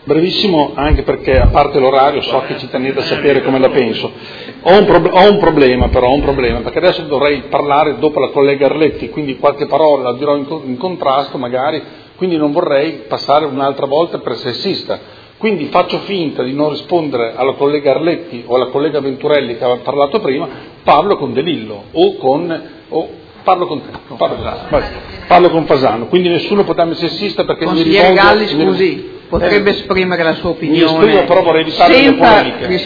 Brevissimo, anche perché a parte l'orario so che ci tenete a sapere come la penso. Ho un problema, perché adesso dovrei parlare dopo la collega Arletti, quindi qualche parola la dirò in contrasto magari, quindi non vorrei passare un'altra volta per sessista. Quindi faccio finta di non rispondere alla collega Arletti o alla collega Venturelli che aveva parlato prima, parlo con De Lillo parlo con te, parlo con Fasano, quindi nessuno può darmi sessista perché Consigliere Galli, scusi. Potrebbe esprimere la sua opinione però vorrei evitare le polemiche.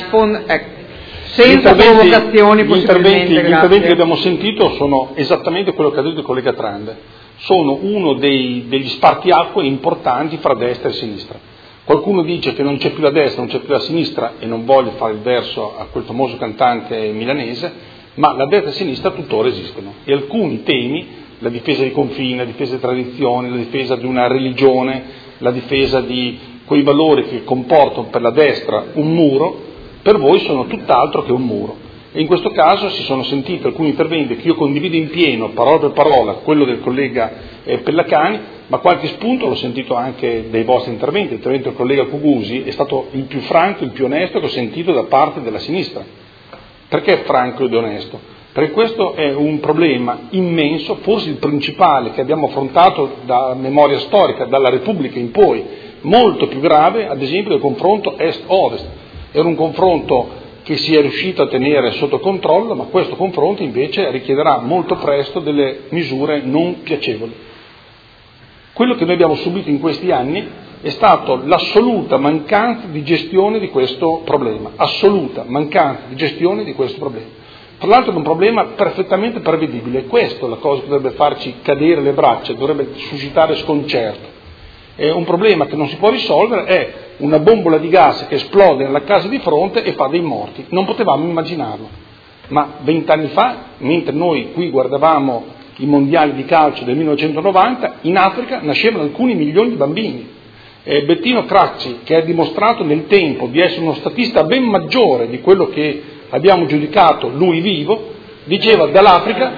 Senza provocazioni, gli interventi che abbiamo sentito sono esattamente quello che ha detto il collega Trande, sono uno degli spartiacque importanti fra destra e sinistra. Qualcuno dice che non c'è più la destra, non c'è più la sinistra, e non voglio fare il verso a quel famoso cantante milanese, ma la destra e la sinistra tuttora esistono, e alcuni temi, la difesa dei confini, la difesa delle tradizioni, la difesa di una religione, la difesa di quei valori che comportano per la destra un muro, per voi sono tutt'altro che un muro. E in questo caso si sono sentiti alcuni interventi che io condivido in pieno, parola per parola, quello del collega Pellacani, ma qualche spunto l'ho sentito anche dai vostri interventi. L'intervento del collega Cugusi è stato il più franco, il più onesto che ho sentito da parte della sinistra. Perché franco ed onesto? Perché questo è un problema immenso, forse il principale che abbiamo affrontato da memoria storica, dalla Repubblica in poi, molto più grave, ad esempio, del confronto est-ovest. Era un confronto che si è riuscito a tenere sotto controllo, ma questo confronto invece richiederà molto presto delle misure non piacevoli. Quello che noi abbiamo subito in questi anni è stato l'assoluta mancanza di gestione di questo problema, assoluta mancanza di gestione di questo problema. Tra l'altro è un problema perfettamente prevedibile, e questa è la cosa che dovrebbe farci cadere le braccia, dovrebbe suscitare sconcerto. È un problema che non si può risolvere, è una bombola di gas che esplode nella casa di fronte e fa dei morti. Non potevamo immaginarlo, ma 20 anni fa, mentre noi qui guardavamo i mondiali di calcio del 1990, in Africa nascevano alcuni milioni di bambini. Bettino Craxi, che ha dimostrato nel tempo di essere uno statista ben maggiore di quello che abbiamo giudicato lui vivo, diceva dall'Africa,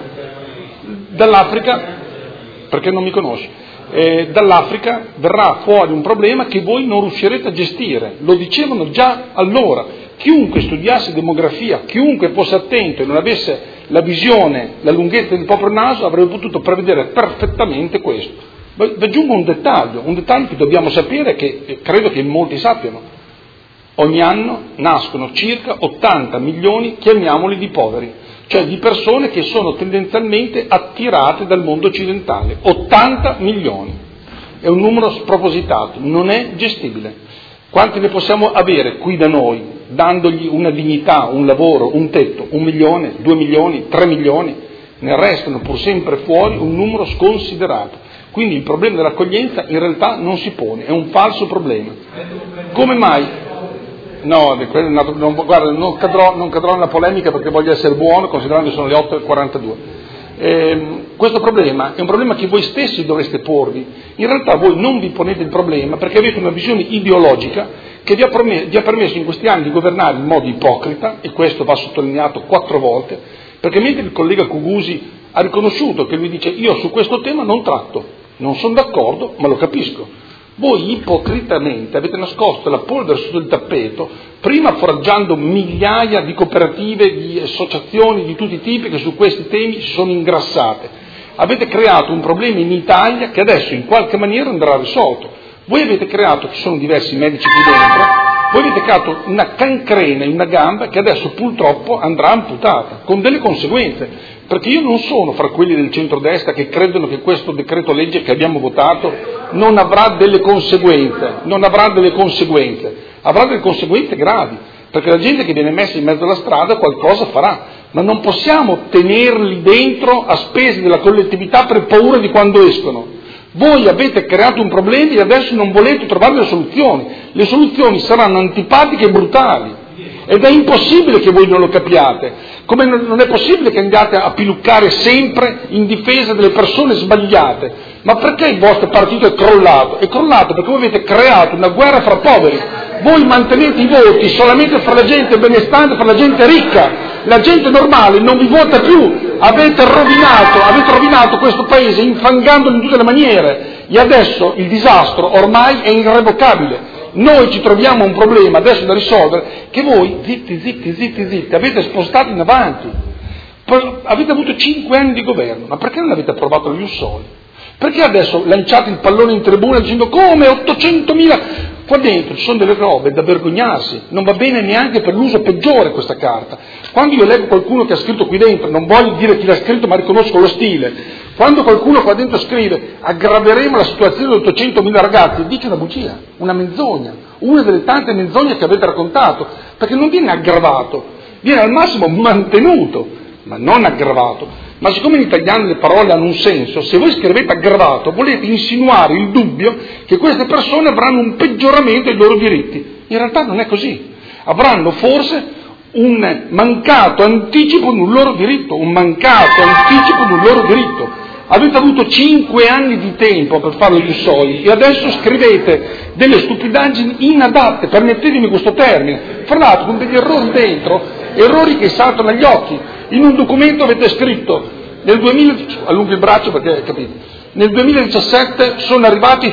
perché non mi conosci, dall'Africa verrà fuori un problema che voi non riuscirete a gestire. Lo dicevano già allora. Chiunque studiasse demografia, chiunque fosse attento e non avesse la visione, la lunghezza del proprio naso, avrebbe potuto prevedere perfettamente questo. Vi aggiungo un dettaglio che dobbiamo sapere, che credo che molti sappiano. Ogni anno nascono circa 80 milioni, chiamiamoli, di poveri, cioè di persone che sono tendenzialmente attirate dal mondo occidentale. 80 milioni. È un numero spropositato, non è gestibile. Quanti ne possiamo avere qui da noi, dandogli una dignità, un lavoro, un tetto? 1 milione, 2 milioni, 3 milioni? Ne restano pur sempre fuori un numero sconsiderato. Quindi il problema dell'accoglienza in realtà non si pone, è un falso problema. Come mai? No, guarda, non cadrò nella polemica perché voglio essere buono, considerando che sono le 8:42. Questo problema è un problema che voi stessi dovreste porvi. In realtà voi non vi ponete il problema perché avete una visione ideologica che vi ha permesso in questi anni di governare in modo ipocrita, e questo va sottolineato 4 volte, perché mentre il collega Cugusi ha riconosciuto che lui dice io su questo tema non tratto, non sono d'accordo, ma lo capisco. Voi ipocritamente avete nascosto la polvere sotto il tappeto, prima foraggiando migliaia di cooperative, di associazioni di tutti i tipi che su questi temi si sono ingrassate. Avete creato un problema in Italia che adesso in qualche maniera andrà risolto. Voi avete creato, ci sono diversi medici qui dentro, voi avete creato una cancrena in una gamba che adesso purtroppo andrà amputata, con delle conseguenze. Perché io non sono fra quelli del centrodestra che credono che questo decreto legge che abbiamo votato non avrà delle conseguenze, avrà delle conseguenze gravi, perché la gente che viene messa in mezzo alla strada qualcosa farà, ma non possiamo tenerli dentro a spese della collettività per paura di quando escono. Voi avete creato un problema e adesso non volete trovare le soluzioni saranno antipatiche e brutali. Ed è impossibile che voi non lo capiate, come non è possibile che andiate a piluccare sempre in difesa delle persone sbagliate. Ma perché il vostro partito è crollato? È crollato perché voi avete creato una guerra fra poveri. Voi mantenete i voti solamente fra la gente benestante, fra la gente ricca. La gente normale non vi vota più. Avete rovinato questo paese infangandolo in tutte le maniere. E adesso il disastro ormai è irrevocabile. Noi ci troviamo un problema adesso da risolvere che voi, zitti, avete spostato in avanti. Avete avuto 5 anni di governo, ma perché non avete approvato gli Ussoli? Perché adesso lanciate il pallone in tribuna dicendo come 800.000? Qua dentro ci sono delle robe da vergognarsi, non va bene neanche per l'uso peggiore questa carta. Quando io leggo qualcuno che ha scritto qui dentro, non voglio dire chi l'ha scritto ma riconosco lo stile, quando qualcuno qua dentro scrive aggraveremo la situazione di 800.000 ragazzi, dice una bugia, una menzogna, una delle tante menzogne che avete raccontato, perché non viene aggravato, viene al massimo mantenuto, ma non aggravato. Ma siccome in italiano le parole hanno un senso, se voi scrivete aggravato volete insinuare il dubbio che queste persone avranno un peggioramento dei loro diritti. In realtà non è così. Avranno forse un mancato anticipo di un loro diritto, Avete avuto 5 anni di tempo per fare gli Ussoli e adesso scrivete delle stupidaggini inadatte, permettetemi questo termine, fra l'altro con degli errori dentro, errori che saltano agli occhi. In un documento avete scritto, allungo il braccio perché capite, nel 2017 sono arrivati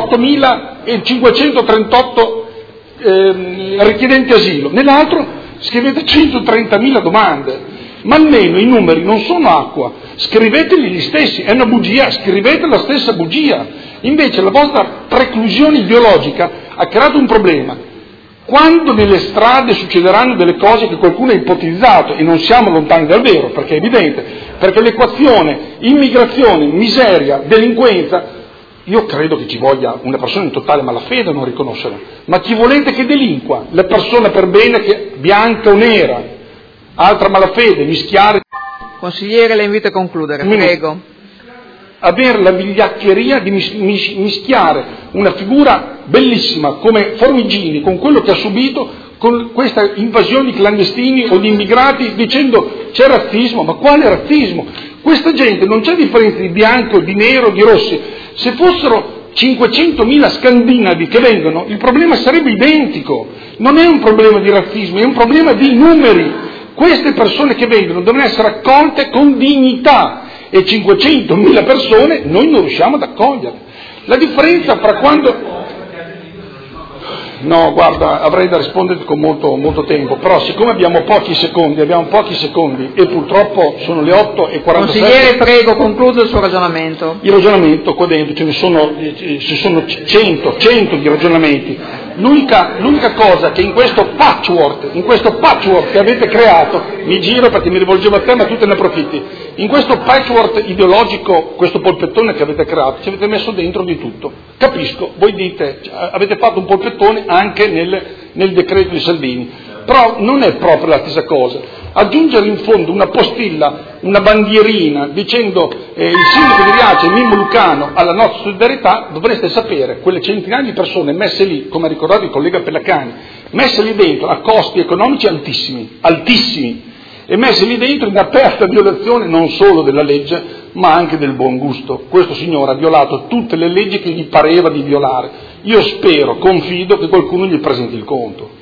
108.538 richiedenti asilo, nell'altro scrivete 130.000 domande, ma almeno i numeri non sono acqua, scriveteli gli stessi, è una bugia, scrivete la stessa bugia, invece la vostra preclusione ideologica ha creato un problema. Quando nelle strade succederanno delle cose che qualcuno ha ipotizzato, e non siamo lontani dal vero, perché è evidente, perché l'equazione immigrazione, miseria, delinquenza, io credo che ci voglia una persona in totale malafede a non riconoscerlo, ma chi volete che delinqua? La persona per bene che bianca o nera, altra malafede, mischiare. Consigliere, la invito a concludere, prego. Avere la vigliaccheria di mischiare una figura bellissima come Formigini con quello che ha subito, con questa invasione di clandestini o di immigrati, dicendo c'è razzismo, ma quale razzismo? Questa gente non c'è differenza di bianco, di nero, di rossi. Se fossero 500.000 scandinavi che vengono, il problema sarebbe identico. Non è un problema di razzismo, è un problema di numeri. Queste persone che vengono devono essere accolte con dignità e 500.000 persone noi non riusciamo ad accogliere. La differenza fra quando... No, guarda, avrei da rispondere con molto tempo, però siccome abbiamo pochi secondi e purtroppo sono le 8:47... Consigliere, prego, concludo il suo ragionamento. Il ragionamento qua dentro, ci sono 100 di ragionamenti. L'unica cosa che in questo patchwork che avete creato, mi giro perché mi rivolgevo a te ma tu te ne approfitti, in questo patchwork ideologico, questo polpettone che avete creato, ci avete messo dentro di tutto. Capisco, voi dite, avete fatto un polpettone anche nel decreto di Salvini, però non è proprio la stessa cosa. Aggiungere in fondo una postilla, una bandierina dicendo il sindaco di Riace, Mimmo Lucano, alla nostra solidarietà, dovreste sapere, quelle centinaia di persone messe lì, come ha ricordato il collega Pellacani, messe lì dentro a costi economici altissimi, e messe lì dentro in aperta violazione non solo della legge, ma anche del buon gusto. Questo signore ha violato tutte le leggi che gli pareva di violare. Io spero, confido che qualcuno gli presenti il conto.